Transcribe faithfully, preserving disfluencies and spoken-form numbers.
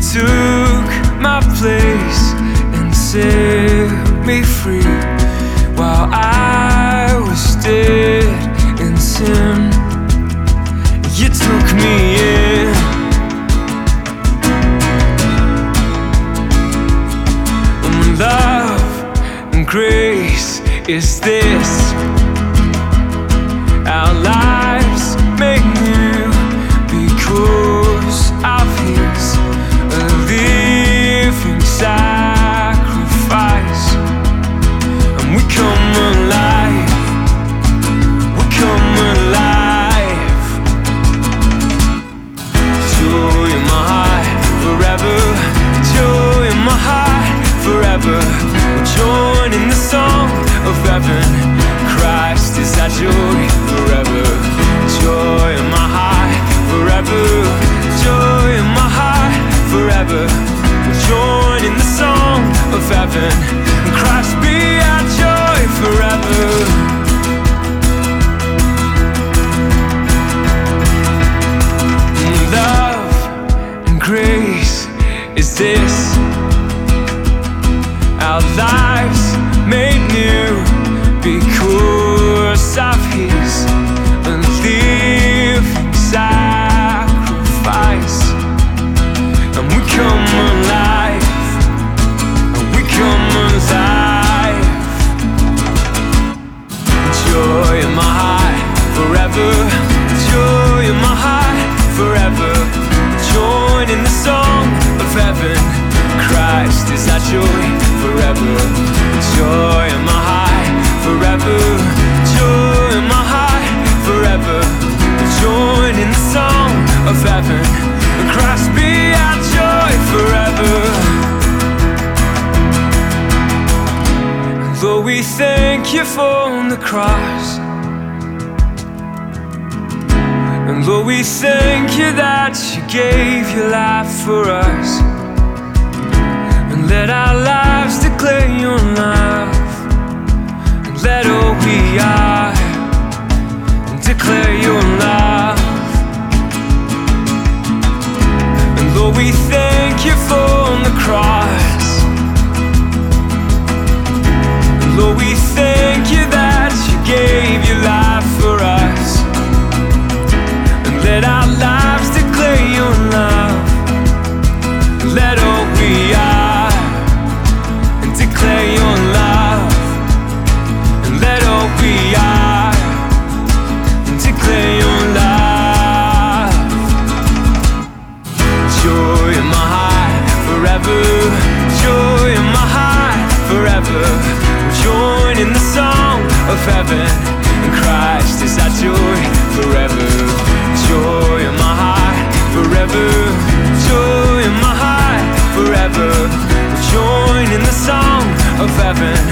took my place and set me free while I was dead in sin. You took me in. And love and grace is this. Our lives made new because of His living sacrifice. And we come alive, we come alive. Joy in my heart forever, joy in my heart forever. We're joining the song of heaven. Christ is our joy forever. Joy in my heart forever, joy in my heart forever. We're joining the song of heaven. Christ be our joy forever. Love and grace is this. Our lives made new because of His living sacrifice. And we come alive, and we come alive. Joy in my heart forever, joy in my heart forever. Joining the song of heaven. Christ is our joy forever. Joy in my heart forever, joy in my heart forever. Joining the song of heaven. Christ be our joy forever. Lord, we thank You for the cross. And Lord, we thank You that You gave Your life for us. And let our lives declare Your love. And let all we are declare Your love. And Lord, we thank You for the cross. And Lord, we thank You that You gave Your life for us. And let our lives declare Your love. And let all we are and declare Your love. And let all we are declare Your love. Joy in my heart forever, joy in my heart forever. We're joining the song of heaven. And Christ is our joy forever. Joy in my heart forever, joy in my heart forever. We're joining the song of heaven.